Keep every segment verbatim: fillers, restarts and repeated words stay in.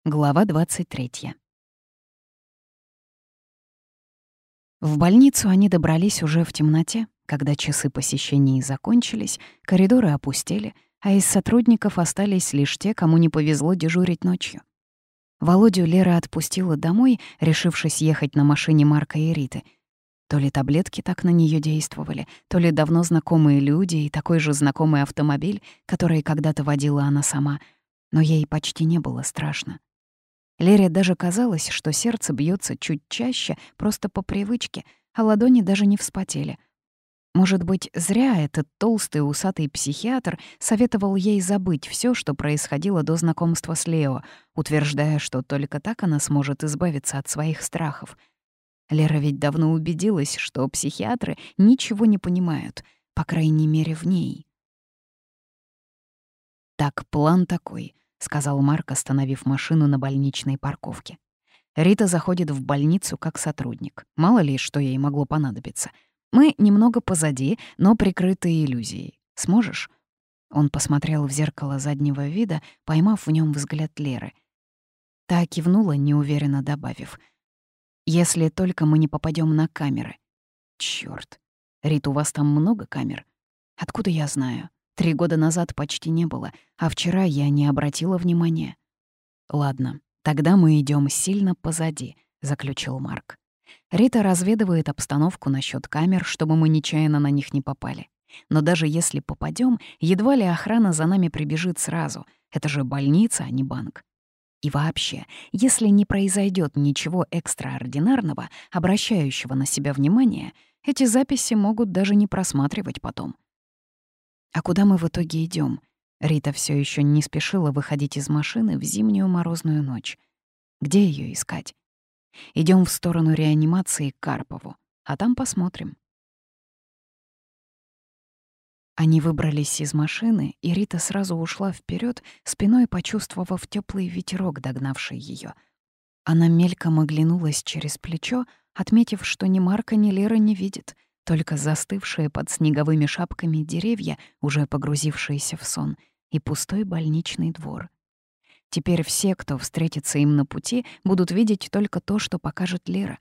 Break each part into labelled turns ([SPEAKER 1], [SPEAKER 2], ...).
[SPEAKER 1] Глава двадцать третья. В больницу они добрались уже в темноте, когда часы посещений закончились, коридоры опустели, а из сотрудников остались лишь те, кому не повезло дежурить ночью. Володю Лера отпустила домой, решившись ехать на машине Марка и Риты. То ли таблетки так на нее действовали, то ли давно знакомые люди и такой же знакомый автомобиль, который когда-то водила она сама, но ей почти не было страшно. Лере даже казалось, что сердце бьется чуть чаще, просто по привычке, а ладони даже не вспотели. Может быть, зря этот толстый усатый психиатр советовал ей забыть все, что происходило до знакомства с Лео, утверждая, что только так она сможет избавиться от своих страхов. Лера ведь давно убедилась, что психиатры ничего не понимают, по крайней мере, в ней. «Так, план такой», — сказал Марк, остановив машину на больничной парковке. «Рита заходит в больницу как сотрудник. Мало ли, что ей могло понадобиться. Мы немного позади, но прикрыты иллюзией. Сможешь?» Он посмотрел в зеркало заднего вида, поймав в нем взгляд Леры. Та кивнула, неуверенно добавив: «Если только мы не попадем на камеры». «Чёрт! Рит, у вас там много камер? Откуда я знаю? Три года назад почти не было, а вчера я не обратила внимания». «Ладно, тогда мы идем сильно позади», — заключил Марк. «Рита разведывает обстановку насчет камер, чтобы мы нечаянно на них не попали. Но даже если попадем, едва ли охрана за нами прибежит сразу. Это же больница, а не банк. И вообще, если не произойдет ничего экстраординарного, обращающего на себя внимание, эти записи могут даже не просматривать потом». «А куда мы в итоге идем? Рита все еще не спешила выходить из машины в зимнюю морозную ночь. Где ее искать? Идем в сторону реанимации к Карпову, а там посмотрим». Они выбрались из машины, и Рита сразу ушла вперед, спиной почувствовав теплый ветерок, догнавший ее. Она мельком оглянулась через плечо, отметив, что ни Марка, ни Лера не видит, только застывшие под снеговыми шапками деревья, уже погрузившиеся в сон, и пустой больничный двор. Теперь все, кто встретится им на пути, будут видеть только то, что покажет Лера.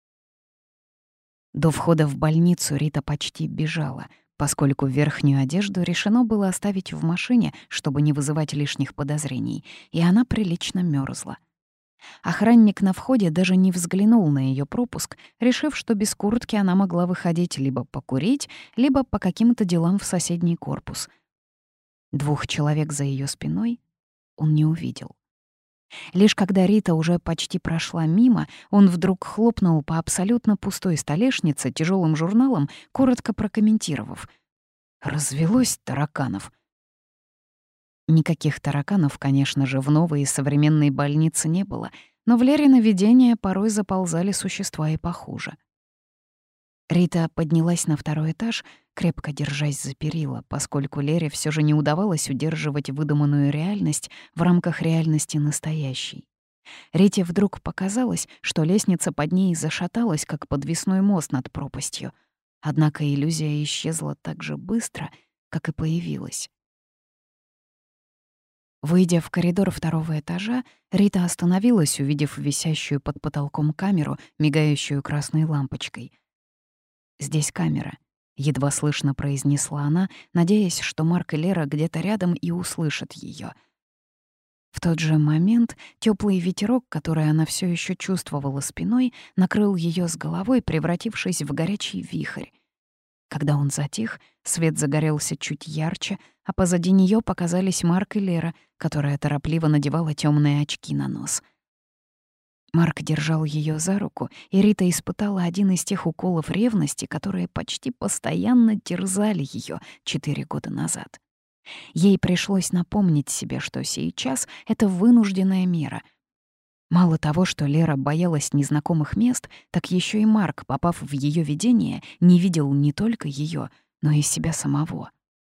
[SPEAKER 1] До входа в больницу Рита почти бежала, поскольку верхнюю одежду решено было оставить в машине, чтобы не вызывать лишних подозрений, и она прилично мерзла. Охранник на входе даже не взглянул на ее пропуск, решив, что без куртки она могла выходить либо покурить, либо по каким-то делам в соседний корпус. Двух человек за ее спиной он не увидел. Лишь когда Рита уже почти прошла мимо, он вдруг хлопнул по абсолютно пустой столешнице тяжелым журналом, коротко прокомментировав: «Развелось тараканов». Никаких тараканов, конечно же, в новой и современной больнице не было, но в Лерино видение порой заползали существа и похуже. Рита поднялась на второй этаж, крепко держась за перила, поскольку Лере все же не удавалось удерживать выдуманную реальность в рамках реальности настоящей. Рите вдруг показалось, что лестница под ней зашаталась, как подвесной мост над пропастью. Однако иллюзия исчезла так же быстро, как и появилась. Выйдя в коридор второго этажа, Рита остановилась, увидев висящую под потолком камеру, мигающую красной лампочкой. «Здесь камера», — едва слышно произнесла она, надеясь, что Марк и Лера где-то рядом и услышат ее. В тот же момент теплый ветерок, который она все еще чувствовала спиной, накрыл ее с головой, превратившись в горячий вихрь. Когда он затих, свет загорелся чуть ярче, а позади нее показались Марк и Лера, которая торопливо надевала темные очки на нос. Марк держал ее за руку, и Рита испытала один из тех уколов ревности, которые почти постоянно терзали ее четыре года назад. Ей пришлось напомнить себе, что сейчас это вынужденная мера. Мало того, что Лера боялась незнакомых мест, так еще и Марк, попав в ее видение, не видел не только ее, но и себя самого.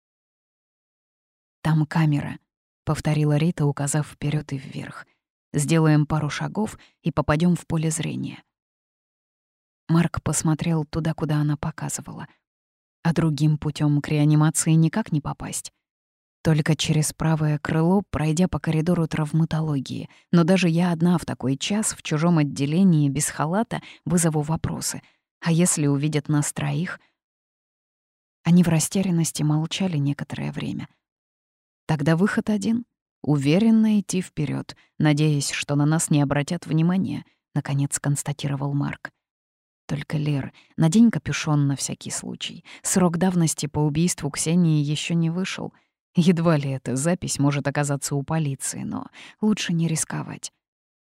[SPEAKER 1] «Там камера», — повторила Рита, указав вперед и вверх. «Сделаем пару шагов и попадем в поле зрения». Марк посмотрел туда, куда она показывала. А другим путем к реанимации никак не попасть. Только через правое крыло, пройдя по коридору травматологии. Но даже я одна в такой час в чужом отделении без халата вызову вопросы. А если увидят нас троих? Они в растерянности молчали некоторое время. Тогда выход один — уверенно идти вперед, надеясь, что на нас не обратят внимания, наконец констатировал Марк. Только, Лер, надень капюшон на всякий случай. Срок давности по убийству Ксении еще не вышел. Едва ли эта запись может оказаться у полиции, но лучше не рисковать.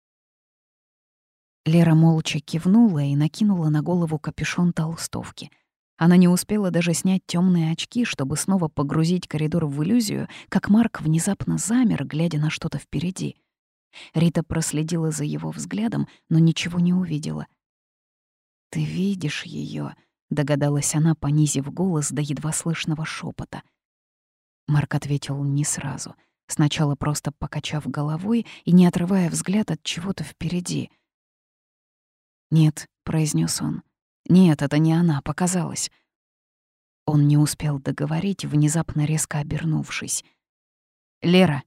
[SPEAKER 1] Лера молча кивнула и накинула на голову капюшон толстовки. Она не успела даже снять темные очки, чтобы снова погрузить коридор в иллюзию, как Марк внезапно замер, глядя на что-то впереди. Рита проследила за его взглядом, но ничего не увидела. «Ты видишь ее, догадалась она, понизив голос до едва слышного шепота. Марк ответил не сразу, сначала просто покачав головой и не отрывая взгляд от чего-то впереди. «Нет», — произнес он, — «нет, это не она, показалось». Он не успел договорить, внезапно резко обернувшись. «Лера!»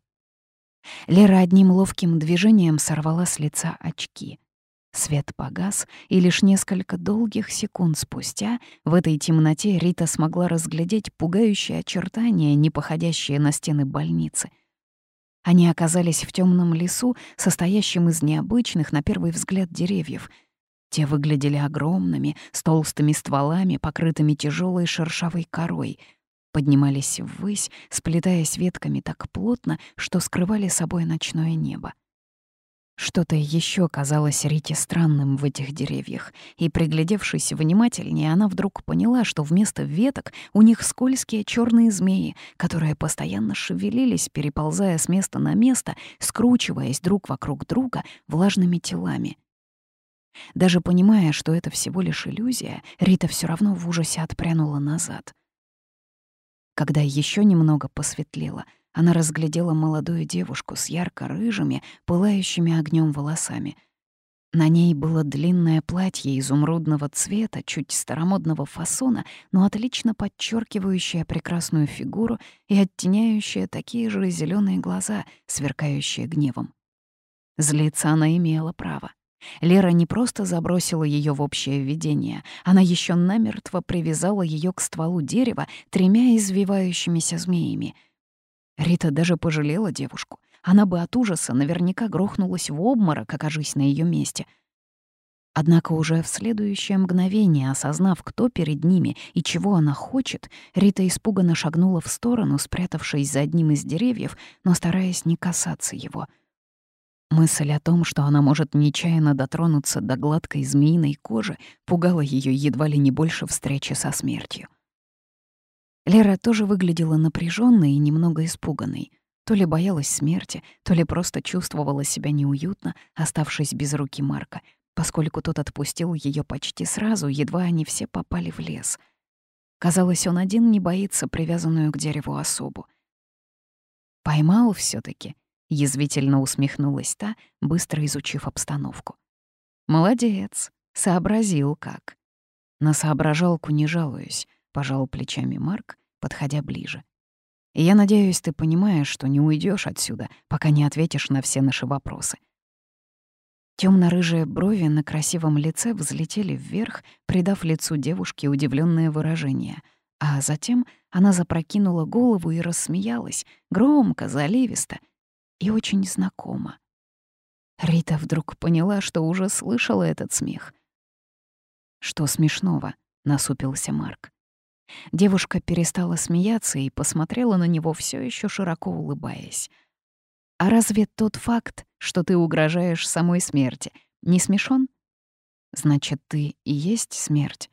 [SPEAKER 1] Лера одним ловким движением сорвала с лица очки. Свет погас, и лишь несколько долгих секунд спустя в этой темноте Рита смогла разглядеть пугающие очертания, не походящие на стены больницы. Они оказались в темном лесу, состоящем из необычных, на первый взгляд, деревьев. Те выглядели огромными, с толстыми стволами, покрытыми тяжелой шершавой корой, поднимались ввысь, сплетаясь ветками так плотно, что скрывали собой ночное небо. Что-то еще казалось Рите странным в этих деревьях, и, приглядевшись внимательнее, она вдруг поняла, что вместо веток у них скользкие черные змеи, которые постоянно шевелились, переползая с места на место, скручиваясь друг вокруг друга влажными телами. Даже понимая, что это всего лишь иллюзия, Рита все равно в ужасе отпрянула назад. Когда еще немного посветлело, она разглядела молодую девушку с ярко-рыжими, пылающими огнем волосами. На ней было длинное платье изумрудного цвета, чуть старомодного фасона, но отлично подчеркивающее прекрасную фигуру и оттеняющее такие же зеленые глаза, сверкающие гневом. Злиться она имела право. Лера не просто забросила ее в общее видение, она еще намертво привязала ее к стволу дерева тремя извивающимися змеями. Рита даже пожалела девушку. Она бы от ужаса наверняка грохнулась в обморок, окажись на ее месте. Однако уже в следующее мгновение, осознав, кто перед ними и чего она хочет, Рита испуганно шагнула в сторону, спрятавшись за одним из деревьев, но стараясь не касаться его. Мысль о том, что она может нечаянно дотронуться до гладкой змеиной кожи, пугала ее едва ли не больше встречи со смертью. Лера тоже выглядела напряженной и немного испуганной. То ли боялась смерти, то ли просто чувствовала себя неуютно, оставшись без руки Марка, поскольку тот отпустил ее почти сразу, едва они все попали в лес. Казалось, он один не боится привязанную к дереву особу. «Поймал все таки язвительно усмехнулась та, быстро изучив обстановку. «Молодец, сообразил как». «На соображалку не жалуюсь», — пожал плечами Марк, подходя ближе. «Я надеюсь, ты понимаешь, что не уйдешь отсюда, пока не ответишь на все наши вопросы». Темно-рыжие брови на красивом лице взлетели вверх, придав лицу девушки удивленное выражение, а затем она запрокинула голову и рассмеялась, громко, заливисто, и очень знакомо. Рита вдруг поняла, что уже слышала этот смех. «Что смешного?» — насупился Марк. Девушка перестала смеяться и посмотрела на него, все еще широко улыбаясь. «А разве тот факт, что ты угрожаешь самой смерти, не смешон? Значит, ты и есть смерть?»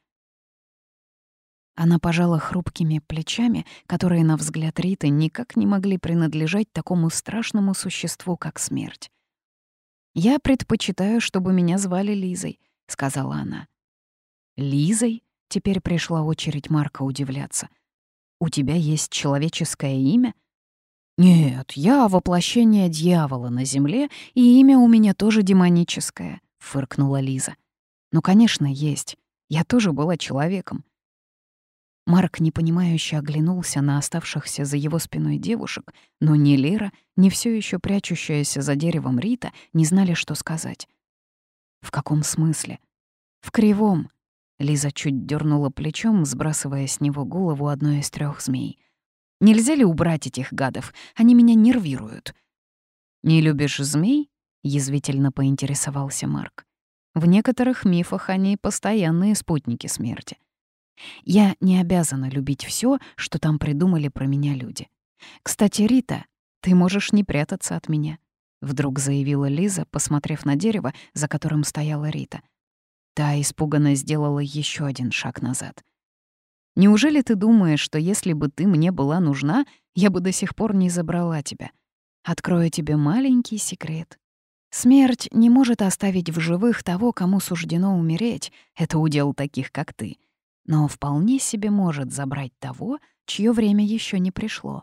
[SPEAKER 1] Она пожала хрупкими плечами, которые, на взгляд Риты, никак не могли принадлежать такому страшному существу, как смерть. «Я предпочитаю, чтобы меня звали Лизой», — сказала она. «Лизой?» — теперь пришла очередь Марка удивляться. «У тебя есть человеческое имя?» «Нет, я воплощение дьявола на земле, и имя у меня тоже демоническое», — фыркнула Лиза. «Ну, конечно, есть. Я тоже была человеком. Марк непонимающе оглянулся на оставшихся за его спиной девушек, но ни Лера, ни все еще прячущаяся за деревом Рита не знали, что сказать. «В каком смысле?» «В кривом». Лиза чуть дернула плечом, сбрасывая с него голову одной из трех змей. «Нельзя ли убрать этих гадов? Они меня нервируют». «Не любишь змей?» — язвительно поинтересовался Марк. «В некоторых мифах они постоянные спутники смерти. Я не обязана любить все, что там придумали про меня люди. Кстати, Рита, ты можешь не прятаться от меня», — вдруг заявила Лиза, посмотрев на дерево, за которым стояла Рита. Та испуганно сделала еще один шаг назад. «Неужели ты думаешь, что если бы ты мне была нужна, я бы до сих пор не забрала тебя? Открою тебе маленький секрет. Смерть не может оставить в живых того, кому суждено умереть. Это удел таких, как ты. Но вполне себе может забрать того, чье время еще не пришло».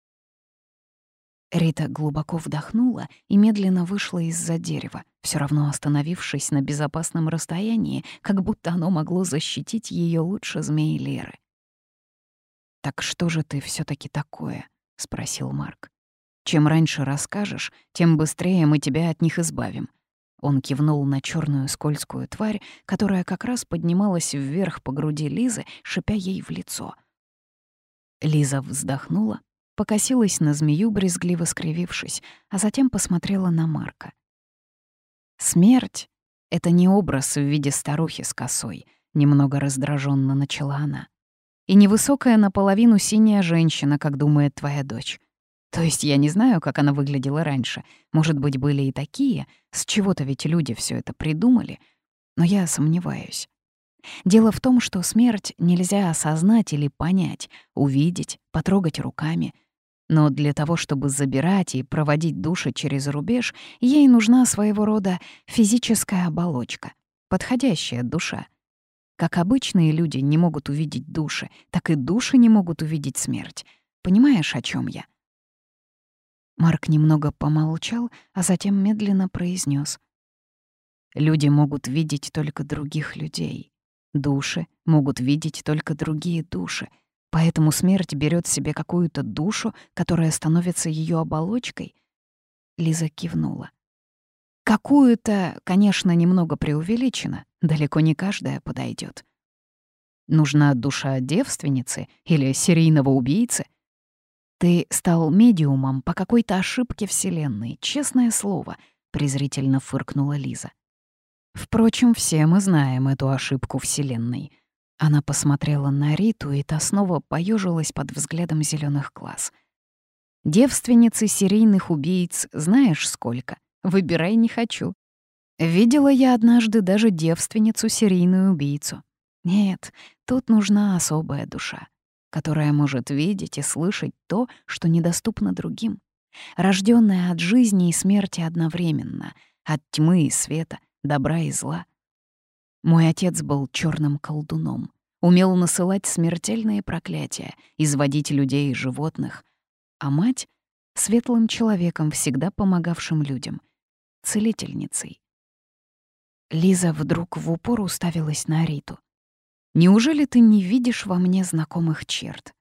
[SPEAKER 1] Рита глубоко вдохнула и медленно вышла из-за дерева, все равно остановившись на безопасном расстоянии, как будто оно могло защитить ее лучше змеи Леры. «Так что же ты все таки такое?» — спросил Марк. «Чем раньше расскажешь, тем быстрее мы тебя от них избавим». Он кивнул на черную скользкую тварь, которая как раз поднималась вверх по груди Лизы, шипя ей в лицо. Лиза вздохнула, покосилась на змею, брезгливо скривившись, а затем посмотрела на Марка. «Смерть — это не образ в виде старухи с косой», — немного раздраженно начала она. «И невысокая наполовину синяя женщина, как думает твоя дочь. То есть я не знаю, как она выглядела раньше. Может быть, были и такие, с чего-то ведь люди все это придумали. Но я сомневаюсь. Дело в том, что смерть нельзя осознать или понять, увидеть, потрогать руками. Но для того, чтобы забирать и проводить души через рубеж, ей нужна своего рода физическая оболочка, подходящая душа. Как обычные люди не могут увидеть души, так и души не могут увидеть смерть. Понимаешь, о чем я?» Марк немного помолчал, а затем медленно произнес: «Люди могут видеть только других людей. Души могут видеть только другие души. Поэтому смерть берет себе какую-то душу, которая становится ее оболочкой». Лиза кивнула. «Какую-то, конечно, немного преувеличено. Далеко не каждая подойдет. Нужна душа девственницы или серийного убийцы. Ты стал медиумом по какой-то ошибке Вселенной, честное слово», — презрительно фыркнула Лиза. «Впрочем, все мы знаем эту ошибку Вселенной». Она посмотрела на Риту, и та снова поежилась под взглядом зеленых глаз. «Девственницы серийных убийц знаешь сколько? Выбирай не хочу. Видела я однажды даже девственницу серийную убийцу. Нет, тут нужна особая душа, которая может видеть и слышать то, что недоступно другим, рожденная от жизни и смерти одновременно, от тьмы и света, добра и зла. Мой отец был черным колдуном, умел насылать смертельные проклятия, изводить людей и животных, а мать — светлым человеком, всегда помогавшим людям, целительницей. Лиза вдруг в упор уставилась на Риту. «Неужели ты не видишь во мне знакомых черт?»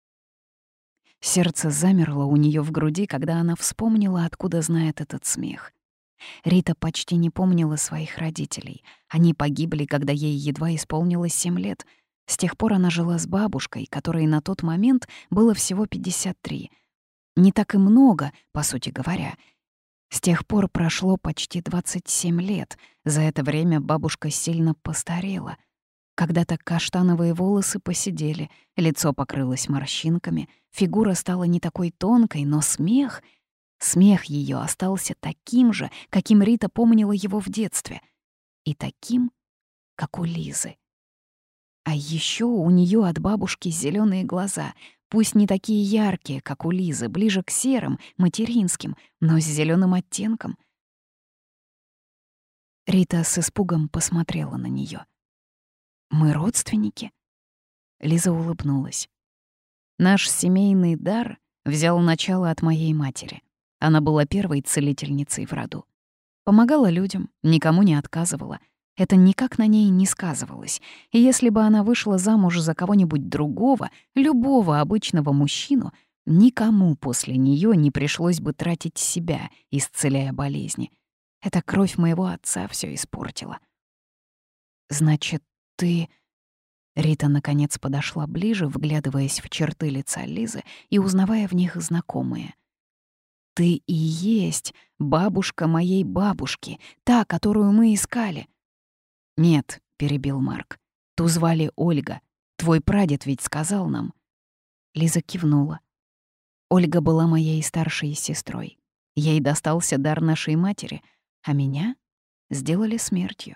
[SPEAKER 1] Сердце замерло у нее в груди, когда она вспомнила, откуда знает этот смех. Рита почти не помнила своих родителей. Они погибли, когда ей едва исполнилось семь лет. С тех пор она жила с бабушкой, которой на тот момент было всего пятьдесят три. Не так и много, по сути говоря. С тех пор прошло почти двадцать семь лет. За это время бабушка сильно постарела. Когда-то каштановые волосы поседели, лицо покрылось морщинками, фигура стала не такой тонкой, но смех... Смех ее остался таким же, каким Рита помнила его в детстве. И таким, как у Лизы. А еще у нее от бабушки зеленые глаза, пусть не такие яркие, как у Лизы, ближе к серым, материнским, но с зеленым оттенком. Рита с испугом посмотрела на нее. «Мы родственники?» Лиза улыбнулась. «Наш семейный дар взял начало от моей матери. Она была первой целительницей в роду. Помогала людям, никому не отказывала. Это никак на ней не сказывалось. И если бы она вышла замуж за кого-нибудь другого, любого обычного мужчину, никому после нее не пришлось бы тратить себя, исцеляя болезни. Эта кровь моего отца все испортила. «Значит, ты...» Рита наконец подошла ближе, вглядываясь в черты лица Лизы и узнавая в них знакомые. «Ты и есть бабушка моей бабушки, та, которую мы искали». «Нет», — перебил Марк, — «ту звали Ольга. Твой прадед ведь сказал нам». Лиза кивнула. Ольга была моей старшей сестрой. Ей достался дар нашей матери, а меня сделали смертью.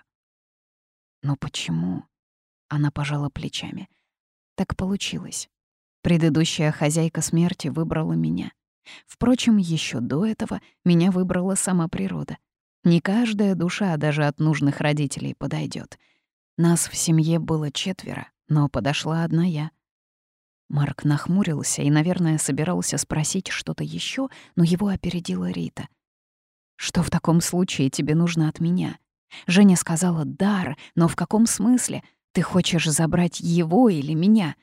[SPEAKER 1] «Но почему?» — она пожала плечами. «Так получилось. Предыдущая хозяйка смерти выбрала меня. Впрочем, еще до этого меня выбрала сама природа. Не каждая душа даже от нужных родителей подойдет. Нас в семье было четверо, но подошла одна я». Марк нахмурился и, наверное, собирался спросить что-то еще, но его опередила Рита. «Что в таком случае тебе нужно от меня? Женя сказала «дар», но в каком смысле? Ты хочешь забрать его или меня?»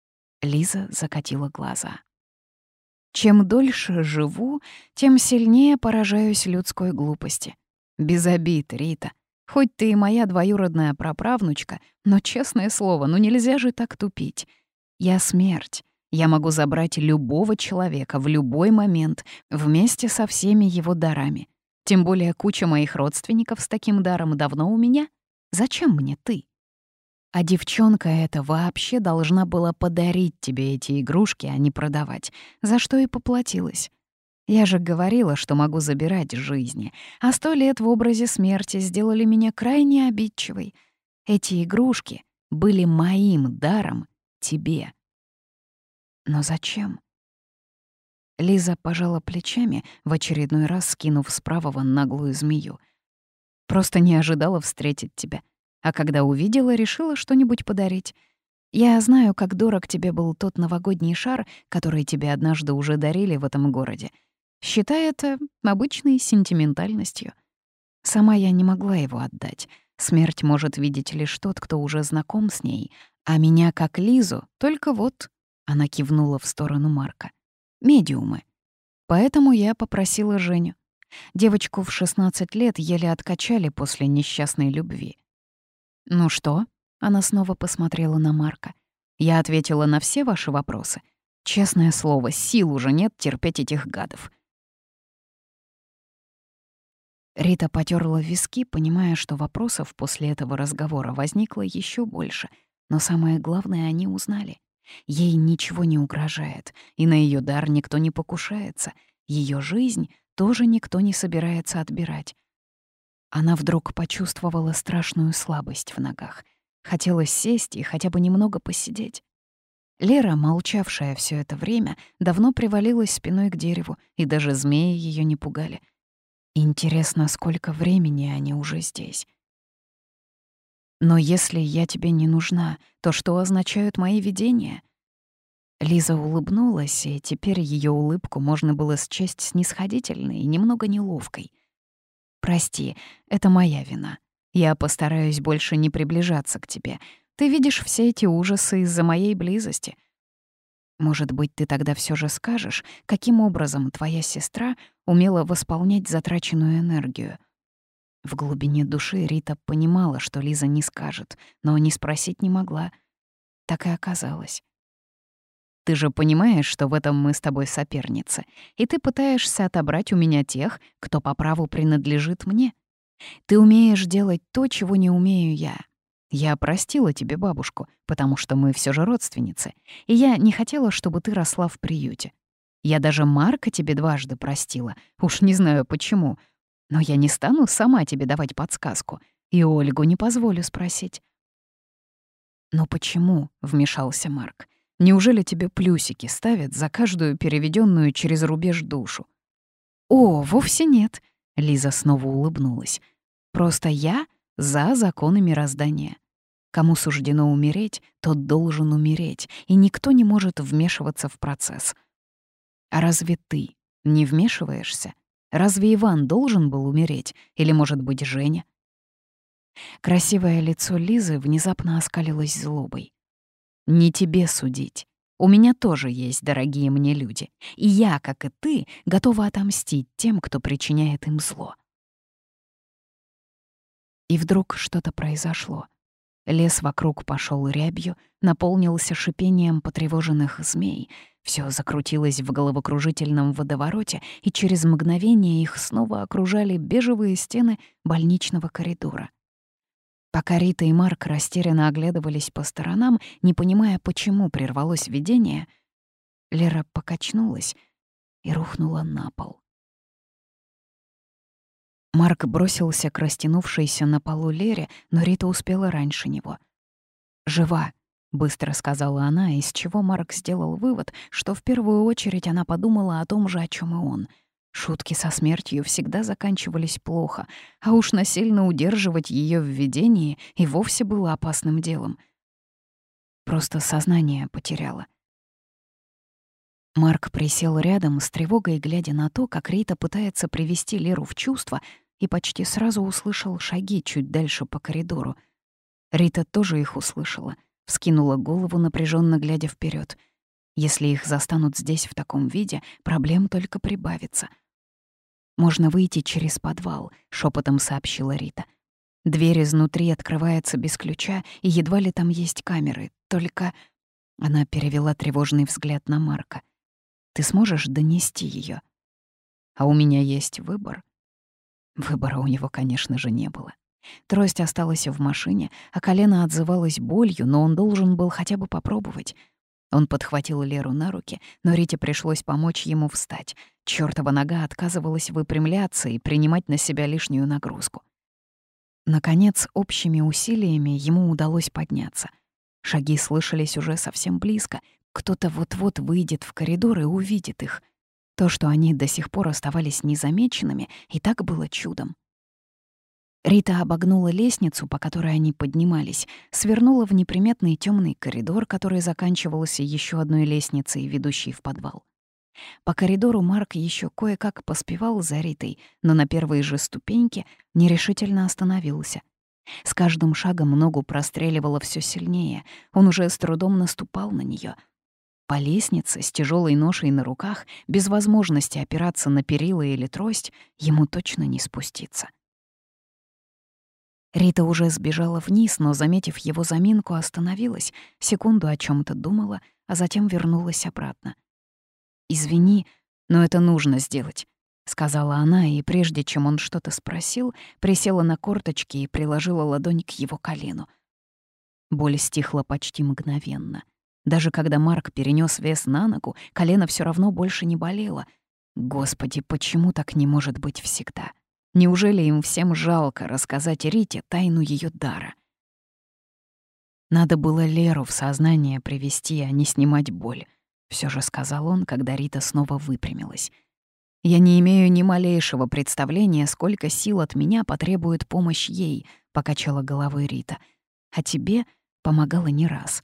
[SPEAKER 1] Лиза закатила глаза. «Чем дольше живу, тем сильнее поражаюсь людской глупости. Без обид, Рита. Хоть ты и моя двоюродная праправнучка, но, честное слово, ну нельзя же так тупить. Я смерть. Я могу забрать любого человека в любой момент вместе со всеми его дарами. Тем более куча моих родственников с таким даром давно у меня. Зачем мне ты? А девчонка эта вообще должна была подарить тебе эти игрушки, а не продавать, за что и поплатилась. Я же говорила, что могу забирать жизни, а сто лет в образе смерти сделали меня крайне обидчивой. Эти игрушки были моим даром тебе. Но зачем?» Лиза пожала плечами, в очередной раз скинув с правого наглую змею. «Просто не ожидала встретить тебя. А когда увидела, решила что-нибудь подарить. Я знаю, как дорог тебе был тот новогодний шар, который тебе однажды уже дарили в этом городе. Считай это обычной сентиментальностью. Сама я не могла его отдать. Смерть может видеть лишь тот, кто уже знаком с ней. А меня, как Лизу, только вот...» Она кивнула в сторону Марка. «Медиумы. Поэтому я попросила Женю. Девочку в шестнадцать лет еле откачали после несчастной любви». «Ну что?» — она снова посмотрела на Марка. «Я ответила на все ваши вопросы. Честное слово, сил уже нет терпеть этих гадов». Рита потёрла виски, понимая, что вопросов после этого разговора возникло еще больше. Но самое главное, они узнали. Ей ничего не угрожает, и на ее дар никто не покушается. Ее жизнь тоже никто не собирается отбирать. Она вдруг почувствовала страшную слабость в ногах. Хотелось сесть и хотя бы немного посидеть. Лера, молчавшая все это время, давно привалилась спиной к дереву, и даже змеи ее не пугали. Интересно, сколько времени они уже здесь. «Но если я тебе не нужна, то что означают мои видения?» Лиза улыбнулась, и теперь ее улыбку можно было счесть снисходительной и немного неловкой. «Прости, это моя вина. Я постараюсь больше не приближаться к тебе. Ты видишь все эти ужасы из-за моей близости. Может быть, ты тогда все же скажешь, каким образом твоя сестра умела восполнять затраченную энергию?» В глубине души Рита понимала, что Лиза не скажет, но не спросить не могла. Так и оказалось. «Ты же понимаешь, что в этом мы с тобой соперницы, и ты пытаешься отобрать у меня тех, кто по праву принадлежит мне. Ты умеешь делать то, чего не умею я. Я простила тебе бабушку, потому что мы все же родственницы, и я не хотела, чтобы ты росла в приюте. Я даже Марка тебе дважды простила, уж не знаю почему, но я не стану сама тебе давать подсказку, и Ольгу не позволю спросить». «Но почему?» — вмешался Марк. «Неужели тебе плюсики ставят за каждую переведенную через рубеж душу?» «О, вовсе нет», — Лиза снова улыбнулась. «Просто я за законы мироздания. Кому суждено умереть, тот должен умереть, и никто не может вмешиваться в процесс. А разве ты не вмешиваешься? Разве Иван должен был умереть? Или, может быть, Женя?» Красивое лицо Лизы внезапно оскалилось злобой. «Не тебе судить. У меня тоже есть дорогие мне люди, и я, как и ты, готова отомстить тем, кто причиняет им зло». И вдруг что-то произошло. Лес вокруг пошел рябью, наполнился шипением потревоженных змей. Все закрутилось в головокружительном водовороте, и через мгновение их снова окружали бежевые стены больничного коридора. Пока Рита и Марк растерянно оглядывались по сторонам, не понимая, почему прервалось видение, Лера покачнулась и рухнула на пол. Марк бросился к растянувшейся на полу Лере, но Рита успела раньше него. «Жива», — быстро сказала она, из чего Марк сделал вывод, что в первую очередь она подумала о том же, о чем и он. Шутки со смертью всегда заканчивались плохо, а уж насильно удерживать ее в видении и вовсе было опасным делом. Просто сознание потеряла. Марк присел рядом, с тревогой глядя на то, как Рита пытается привести Леру в чувство, и почти сразу услышал шаги чуть дальше по коридору. Рита тоже их услышала, вскинула голову, напряженно глядя вперед. Если их застанут здесь в таком виде, проблем только прибавится. «Можно выйти через подвал», — шепотом сообщила Рита. «Дверь изнутри открывается без ключа, и едва ли там есть камеры. Только...» Она перевела тревожный взгляд на Марка. «Ты сможешь донести ее? А у меня есть выбор». Выбора у него, конечно же, не было. Трость осталась в машине, а колено отзывалось болью, но он должен был хотя бы попробовать. Он подхватил Леру на руки, но Рите пришлось помочь ему встать. Чёртова нога отказывалась выпрямляться и принимать на себя лишнюю нагрузку. Наконец, общими усилиями ему удалось подняться. Шаги слышались уже совсем близко. Кто-то вот-вот выйдет в коридор и увидит их. То, что они до сих пор оставались незамеченными, и так было чудом. Рита обогнула лестницу, по которой они поднимались, свернула в неприметный темный коридор, который заканчивался еще одной лестницей, ведущей в подвал. По коридору Марк еще кое-как поспевал за Ритой, но на первой же ступеньке нерешительно остановился. С каждым шагом ногу простреливало все сильнее, он уже с трудом наступал на нее. По лестнице с тяжелой ношей на руках, без возможности опираться на перила или трость, ему точно не спуститься. Рита уже сбежала вниз, но, заметив его заминку, остановилась, секунду о чем то думала, а затем вернулась обратно. «Извини, но это нужно сделать», — сказала она, и прежде чем он что-то спросил, присела на корточки и приложила ладонь к его колену. Боль стихла почти мгновенно. Даже когда Марк перенес вес на ногу, колено все равно больше не болело. Господи, почему так не может быть всегда? Неужели им всем жалко рассказать Рите тайну ее дара? Надо было Леру в сознание привести, а не снимать боль. Все же сказал он, когда Рита снова выпрямилась. «Я не имею ни малейшего представления, сколько сил от меня потребует помощь ей», — покачала головой Рита. «А тебе помогала не раз».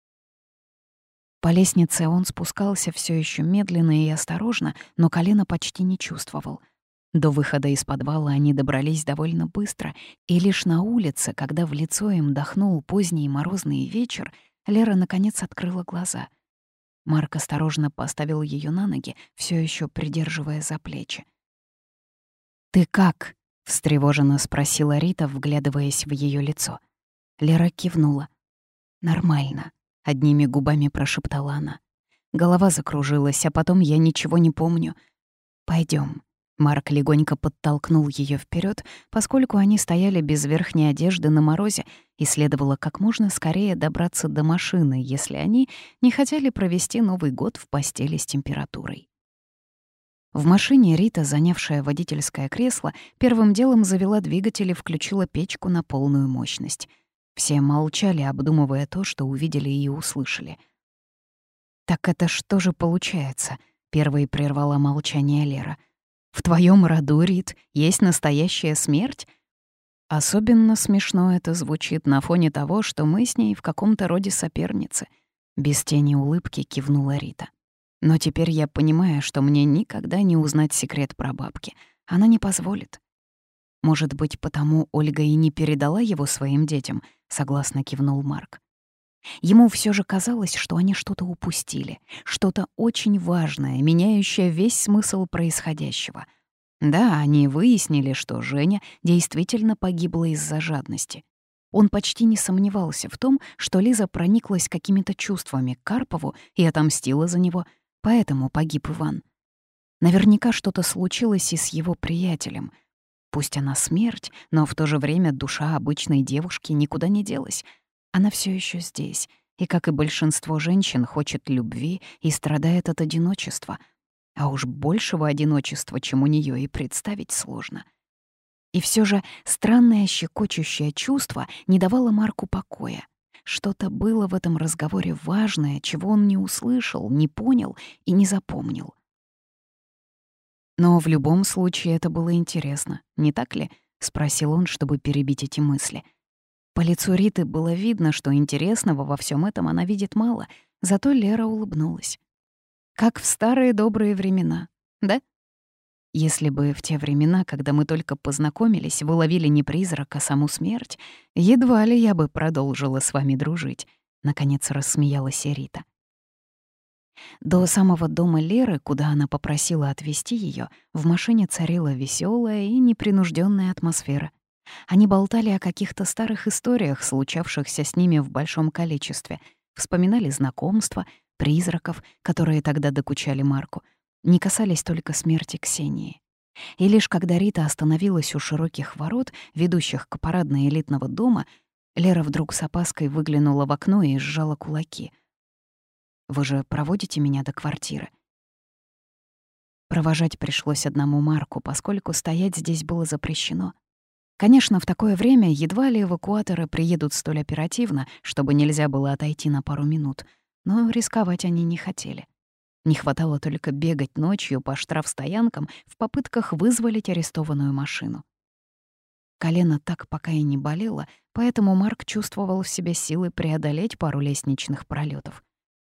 [SPEAKER 1] По лестнице он спускался все еще медленно и осторожно, но колено почти не чувствовал. До выхода из подвала они добрались довольно быстро, и лишь на улице, когда в лицо им дохнул поздний морозный вечер, Лера наконец открыла глаза. Марк осторожно поставил ее на ноги, все еще придерживая за плечи. «Ты как?» — встревоженно спросила Рита, вглядываясь в ее лицо. Лера кивнула. «Нормально», — одними губами прошептала она. Голова закружилась, а потом я ничего не помню. Пойдем. Марк легонько подтолкнул ее вперед, поскольку они стояли без верхней одежды на морозе, и следовало как можно скорее добраться до машины, если они не хотели провести Новый год в постели с температурой. В машине Рита, занявшая водительское кресло, первым делом завела двигатель и включила печку на полную мощность. Все молчали, обдумывая то, что увидели и услышали. «Так это что же получается?» — первой прервала молчание Лера. «В твоем роду, Рит, есть настоящая смерть?» Особенно смешно это звучит на фоне того, что мы с ней в каком-то роде соперницы. Без тени улыбки кивнула Рита. Но теперь я понимаю, что мне никогда не узнать секрет про бабки. Она не позволит. Может быть, потому Ольга и не передала его своим детям, согласно кивнул Марк. Ему все же казалось, что они что-то упустили, что-то очень важное, меняющее весь смысл происходящего. Да, они выяснили, что Женя действительно погибла из-за жадности. Он почти не сомневался в том, что Лиза прониклась какими-то чувствами к Карпову и отомстила за него, поэтому погиб Иван. Наверняка что-то случилось и с его приятелем. Пусть она смерть, но в то же время душа обычной девушки никуда не делась. Она все еще здесь, и, как и большинство женщин, хочет любви и страдает от одиночества. А уж большего одиночества, чем у нее, и представить сложно. И все же странное щекочущее чувство не давало Марку покоя. Что-то было в этом разговоре важное, чего он не услышал, не понял и не запомнил. Но в любом случае это было интересно, не так ли? — спросил он, чтобы перебить эти мысли. По лицу Риты было видно, что интересного во всем этом она видит мало, зато Лера улыбнулась. Как в старые добрые времена, да? Если бы в те времена, когда мы только познакомились, вы ловили не призрак, а саму смерть, едва ли я бы продолжила с вами дружить, — наконец рассмеялась Рита. До самого дома Леры, куда она попросила отвезти ее, в машине царила веселая и непринужденная атмосфера. Они болтали о каких-то старых историях, случавшихся с ними в большом количестве, вспоминали знакомства, призраков, которые тогда докучали Марку, не касались только смерти Ксении. И лишь когда Рита остановилась у широких ворот, ведущих к парадной элитного дома, Лера вдруг с опаской выглянула в окно и сжала кулаки. «Вы же проводите меня до квартиры?» Провожать пришлось одному Марку, поскольку стоять здесь было запрещено. Конечно, в такое время едва ли эвакуаторы приедут столь оперативно, чтобы нельзя было отойти на пару минут, но рисковать они не хотели. Не хватало только бегать ночью по штрафстоянкам в попытках вызволить арестованную машину. Колено так пока и не болело, поэтому Марк чувствовал в себе силы преодолеть пару лестничных пролетов.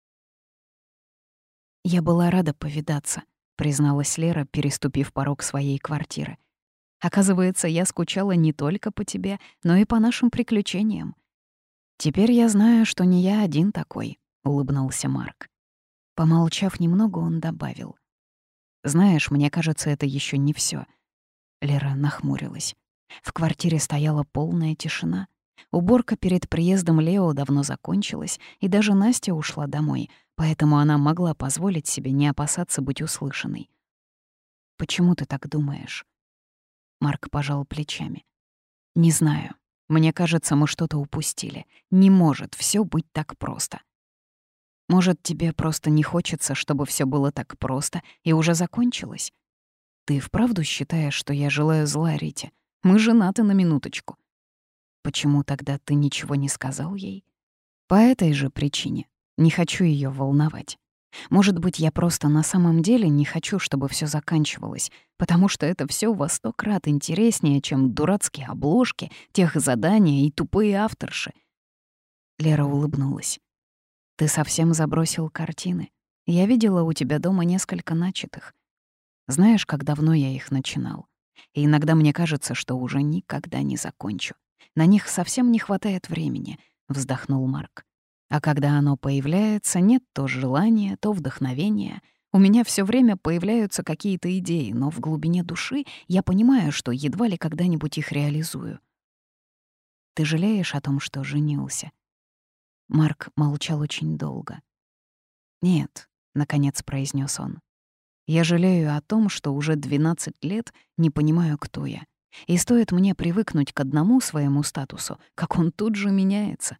[SPEAKER 1] «Я была рада повидаться», — призналась Лера, переступив порог своей квартиры. «Оказывается, я скучала не только по тебе, но и по нашим приключениям. Теперь я знаю, что не я один такой», — улыбнулся Марк. Помолчав немного, он добавил. «Знаешь, мне кажется, это еще не все. Лера нахмурилась. В квартире стояла полная тишина. Уборка перед приездом Лео давно закончилась, и даже Настя ушла домой, поэтому она могла позволить себе не опасаться быть услышанной. «Почему ты так думаешь?» Марк пожал плечами. «Не знаю. Мне кажется, мы что-то упустили. Не может все быть так просто. Может, тебе просто не хочется, чтобы все было так просто и уже закончилось? Ты вправду считаешь, что я желаю зла Рите? Мы женаты на минуточку. Почему тогда ты ничего не сказал ей? По этой же причине. Не хочу ее волновать. Может быть, я просто на самом деле не хочу, чтобы все заканчивалось, потому что это все во сто крат интереснее, чем дурацкие обложки, техзадания и тупые авторши». Лера улыбнулась. «Ты совсем забросил картины. Я видела у тебя дома несколько начатых. Знаешь, как давно я их начинал? И иногда мне кажется, что уже никогда не закончу. На них совсем не хватает времени», — вздохнул Марк. «А когда оно появляется, нет то желания, то вдохновения. У меня все время появляются какие-то идеи, но в глубине души я понимаю, что едва ли когда-нибудь их реализую». «Ты жалеешь о том, что женился?» Марк молчал очень долго. «Нет», — наконец произнес он. «Я жалею о том, что уже двенадцать лет не понимаю, кто я. И стоит мне привыкнуть к одному своему статусу, как он тут же меняется».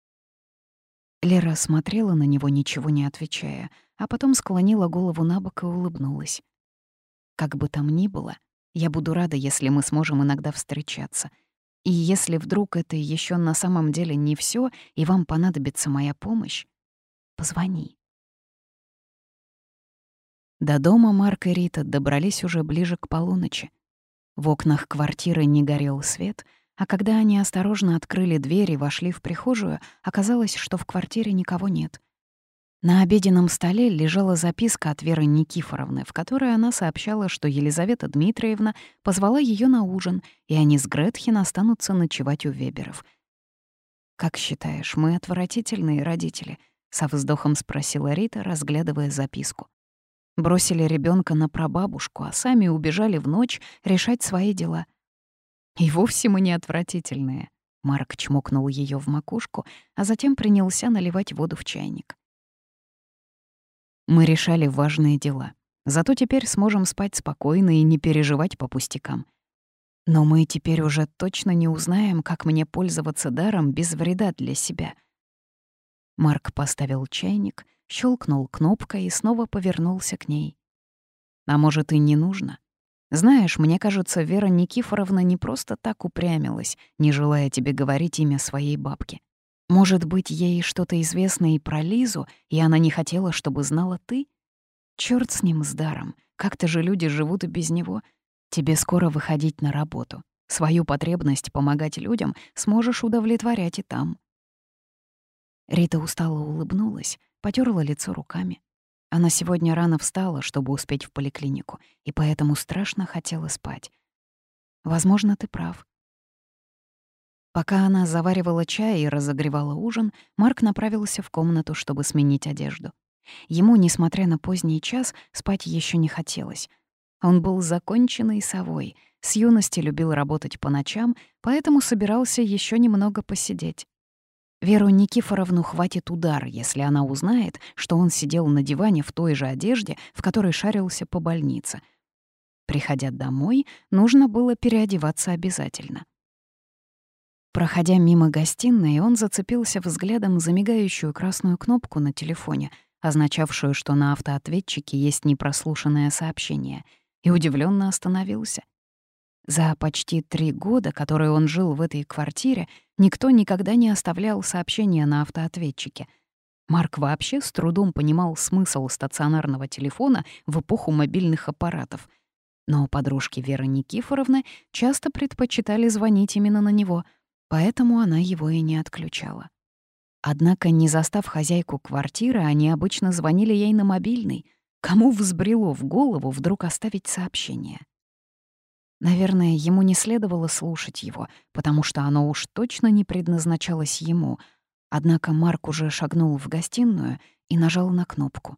[SPEAKER 1] Лера смотрела на него, ничего не отвечая, а потом склонила голову набок и улыбнулась. «Как бы там ни было, я буду рада, если мы сможем иногда встречаться. И если вдруг это еще на самом деле не все, и вам понадобится моя помощь, позвони». До дома Марк и Рита добрались уже ближе к полуночи. В окнах квартиры не горел свет, а когда они осторожно открыли дверь и вошли в прихожую, оказалось, что в квартире никого нет. На обеденном столе лежала записка от Веры Никифоровны, в которой она сообщала, что Елизавета Дмитриевна позвала ее на ужин, и они с Гретхен останутся ночевать у Веберов. «Как считаешь, мы отвратительные родители?» — со вздохом спросила Рита, разглядывая записку. Бросили ребенка на прабабушку, а сами убежали в ночь решать свои дела. «И вовсе мы не отвратительные». Марк чмокнул ее в макушку, а затем принялся наливать воду в чайник. «Мы решали важные дела. Зато теперь сможем спать спокойно и не переживать по пустякам. Но мы теперь уже точно не узнаем, как мне пользоваться даром без вреда для себя». Марк поставил чайник, щелкнул кнопкой и снова повернулся к ней. «А может, и не нужно? Знаешь, мне кажется, Вера Никифоровна не просто так упрямилась, не желая тебе говорить имя своей бабки. Может быть, ей что-то известно и про Лизу, и она не хотела, чтобы знала ты? Чёрт с ним, с даром. Как-то же люди живут и без него. Тебе скоро выходить на работу. Свою потребность помогать людям сможешь удовлетворять и там». Рита устало улыбнулась, потёрла лицо руками. Она сегодня рано встала, чтобы успеть в поликлинику, и поэтому страшно хотела спать. Возможно, ты прав. Пока она заваривала чай и разогревала ужин, Марк направился в комнату, чтобы сменить одежду. Ему, несмотря на поздний час, спать еще не хотелось. Он был законченной совой, с юности любил работать по ночам, поэтому собирался еще немного посидеть. Веру Никифоровну хватит удар, если она узнает, что он сидел на диване в той же одежде, в которой шарился по больнице. Приходя домой, нужно было переодеваться обязательно. Проходя мимо гостиной, он зацепился взглядом за мигающую красную кнопку на телефоне, означавшую, что на автоответчике есть непрослушанное сообщение, и удивленно остановился. За почти три года, которые он жил в этой квартире, никто никогда не оставлял сообщения на автоответчике. Марк вообще с трудом понимал смысл стационарного телефона в эпоху мобильных аппаратов. Но подружки Веры Никифоровны часто предпочитали звонить именно на него, поэтому она его и не отключала. Однако, не застав хозяйку квартиры, они обычно звонили ей на мобильный. Кому взбрело в голову вдруг оставить сообщение? Наверное, ему не следовало слушать его, потому что оно уж точно не предназначалось ему. Однако Марк уже шагнул в гостиную и нажал на кнопку.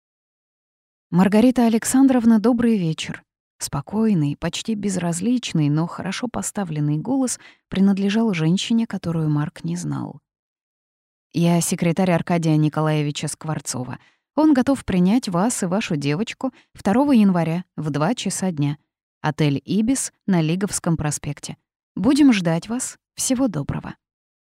[SPEAKER 1] «Маргарита Александровна, добрый вечер». Спокойный, почти безразличный, но хорошо поставленный голос принадлежал женщине, которую Марк не знал. «Я секретарь Аркадия Николаевича Скворцова. Он готов принять вас и вашу девочку второго января в два часа дня. Отель «Ибис» на Лиговском проспекте. Будем ждать вас. Всего доброго».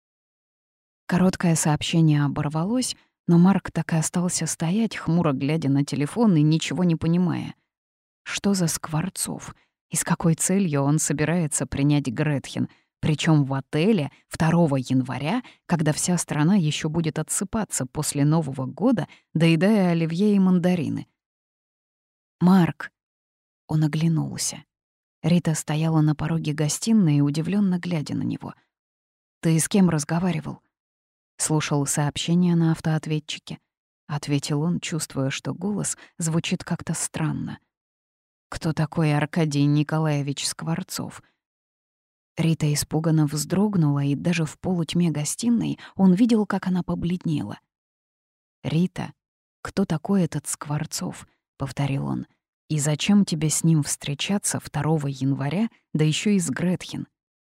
[SPEAKER 1] Короткое сообщение оборвалось, но Марк так и остался стоять, хмуро глядя на телефон и ничего не понимая. Что за Скворцов? И с какой целью он собирается принять Гретхен? Причем в отеле второго января, когда вся страна еще будет отсыпаться после Нового года, доедая оливье и мандарины. «Марк!» Он оглянулся. Рита стояла на пороге гостиной, удивленно глядя на него. «Ты с кем разговаривал?» «Слушал сообщение на автоответчике», — ответил он, чувствуя, что голос звучит как-то странно. «Кто такой Аркадий Николаевич Скворцов?» Рита испуганно вздрогнула, и даже в полутьме гостиной он видел, как она побледнела. «Рита, кто такой этот Скворцов?» — повторил он. «И зачем тебе с ним встречаться второго января, да еще и с Гретхен?»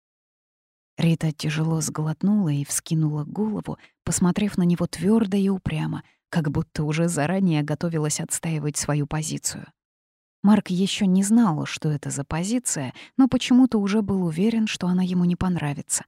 [SPEAKER 1] Рита тяжело сглотнула и вскинула голову, посмотрев на него твердо и упрямо, как будто уже заранее готовилась отстаивать свою позицию. Марк еще не знал, что это за позиция, но почему-то уже был уверен, что она ему не понравится.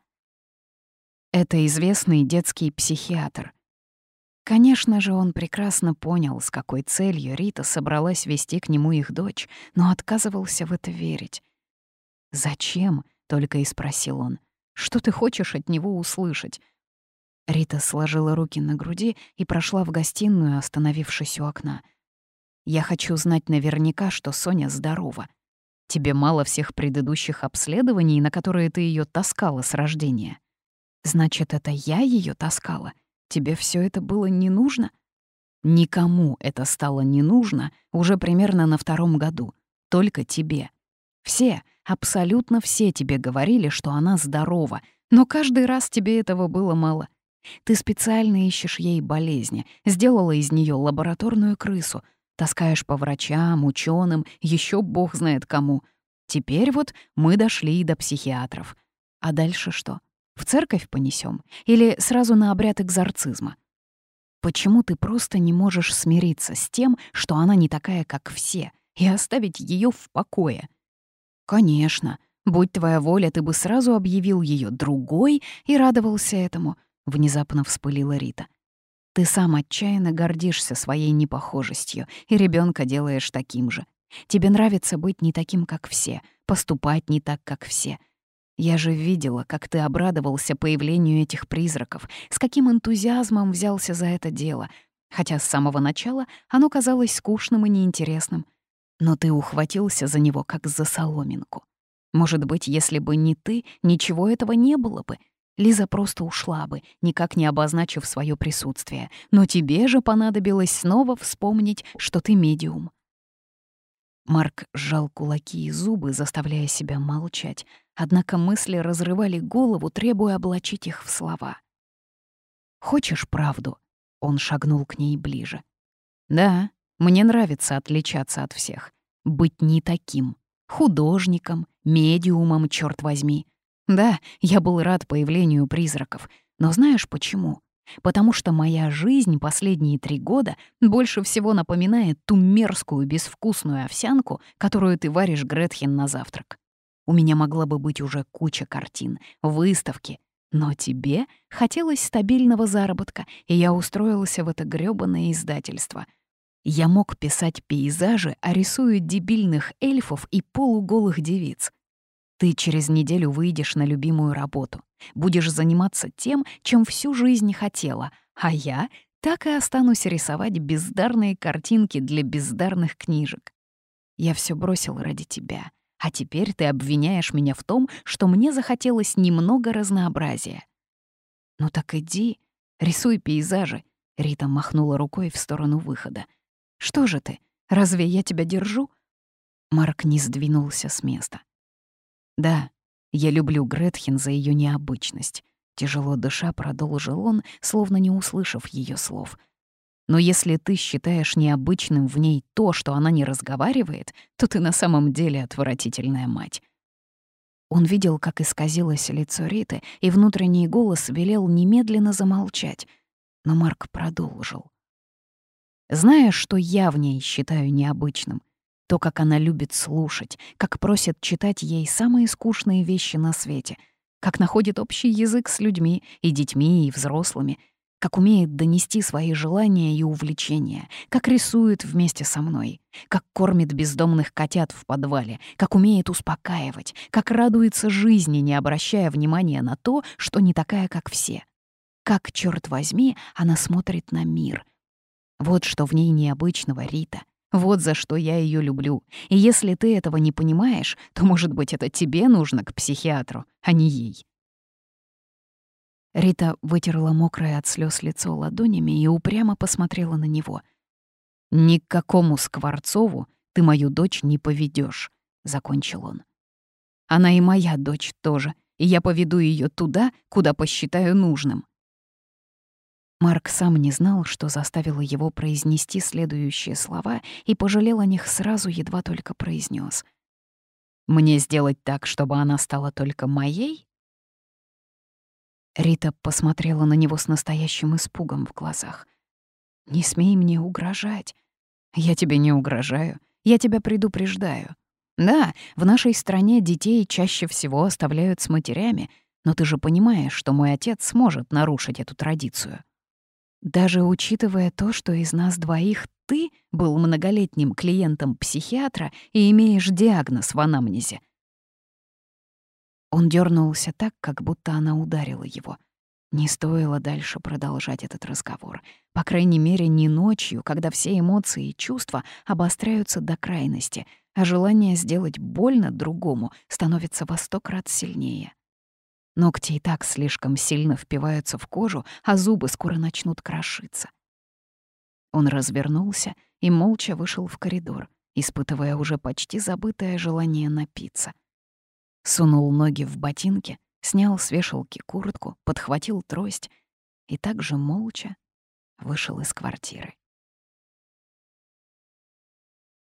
[SPEAKER 1] Это известный детский психиатр. Конечно же, он прекрасно понял, с какой целью Рита собралась вести к нему их дочь, но отказывался в это верить. «Зачем?» — только и спросил он. «Что ты хочешь от него услышать?» Рита сложила руки на груди и прошла в гостиную, остановившись у окна. «Я хочу знать наверняка, что Соня здорова. Тебе мало всех предыдущих обследований, на которые ты ее таскала с рождения? Значит, это я ее таскала? Тебе все это было не нужно?» Никому это стало не нужно уже примерно на втором году. Только тебе. Все, абсолютно все тебе говорили, что она здорова, но каждый раз тебе этого было мало. Ты специально ищешь ей болезни, сделала из нее лабораторную крысу, таскаешь по врачам, ученым, еще бог знает кому. Теперь вот мы дошли и до психиатров. А дальше что? В церковь понесем? Или сразу на обряд экзорцизма? Почему ты просто не можешь смириться с тем, что она не такая, как все, и оставить ее в покое? Конечно, будь твоя воля, ты бы сразу объявил ее другой и радовался этому, внезапно вспылила Рита. Ты сам отчаянно гордишься своей непохожестью, и ребенка делаешь таким же. Тебе нравится быть не таким, как все, поступать не так, как все. Я же видела, как ты обрадовался появлению этих призраков, с каким энтузиазмом взялся за это дело, хотя с самого начала оно казалось скучным и неинтересным. Но ты ухватился за него, как за соломинку. Может быть, если бы не ты, ничего этого не было бы. Лиза просто ушла бы, никак не обозначив свое присутствие. Но тебе же понадобилось снова вспомнить, что ты медиум. Марк сжал кулаки и зубы, заставляя себя молчать, однако мысли разрывали голову, требуя облачить их в слова. «Хочешь правду?» — он шагнул к ней ближе. «Да, мне нравится отличаться от всех. Быть не таким. Художником, медиумом, черт возьми. Да, я был рад появлению призраков, но знаешь почему? Потому что моя жизнь последние три года больше всего напоминает ту мерзкую безвкусную овсянку, которую ты варишь, Гретхен, на завтрак. У меня могла бы быть уже куча картин, выставки, но тебе хотелось стабильного заработка, и я устроился в это грёбаное издательство. Я мог писать пейзажи, а рисую дебильных эльфов и полуголых девиц. Ты через неделю выйдешь на любимую работу, будешь заниматься тем, чем всю жизнь хотела, а я так и останусь рисовать бездарные картинки для бездарных книжек. Я все бросил ради тебя, а теперь ты обвиняешь меня в том, что мне захотелось немного разнообразия. «Ну так иди, рисуй пейзажи», — Рита махнула рукой в сторону выхода. «Что же ты, разве я тебя держу?» Марк не сдвинулся с места. «Да, я люблю Гретхен за ее необычность», — тяжело дыша продолжил он, словно не услышав ее слов. «Но если ты считаешь необычным в ней то, что она не разговаривает, то ты на самом деле отвратительная мать». Он видел, как исказилось лицо Риты, и внутренний голос велел немедленно замолчать. Но Марк продолжил. «Знаешь, что я в ней считаю необычным? То, как она любит слушать, как просит читать ей самые скучные вещи на свете, как находит общий язык с людьми, и детьми, и взрослыми, как умеет донести свои желания и увлечения, как рисует вместе со мной, как кормит бездомных котят в подвале, как умеет успокаивать, как радуется жизни, не обращая внимания на то, что не такая, как все. Как, черт возьми, она смотрит на мир. Вот что в ней необычного, Рита. Вот за что я ее люблю. И если ты этого не понимаешь, то, может быть, это тебе нужно к психиатру, а не ей». Рита вытерла мокрое от слез лицо ладонями и упрямо посмотрела на него. «Ни к какому Скворцову ты мою дочь не поведешь, закончил он. «Она и моя дочь тоже, и я поведу ее туда, куда посчитаю нужным». Марк сам не знал, что заставило его произнести следующие слова, и пожалел о них сразу, едва только произнес: «Мне сделать так, чтобы она стала только моей?» Рита посмотрела на него с настоящим испугом в глазах. «Не смей мне угрожать». «Я тебе не угрожаю, я тебя предупреждаю. Да, в нашей стране детей чаще всего оставляют с матерями, но ты же понимаешь, что мой отец сможет нарушить эту традицию. Даже учитывая то, что из нас двоих ты был многолетним клиентом психиатра и имеешь диагноз в анамнезе». Он дернулся так, как будто она ударила его. Не стоило дальше продолжать этот разговор. По крайней мере, не ночью, когда все эмоции и чувства обостряются до крайности, а желание сделать больно другому становится во сто крат сильнее. Ногти и так слишком сильно впиваются в кожу, а зубы скоро начнут крошиться. Он развернулся и молча вышел в коридор, испытывая уже почти забытое желание напиться. Сунул ноги в ботинки, снял с вешалки куртку, подхватил трость и также молча вышел из квартиры.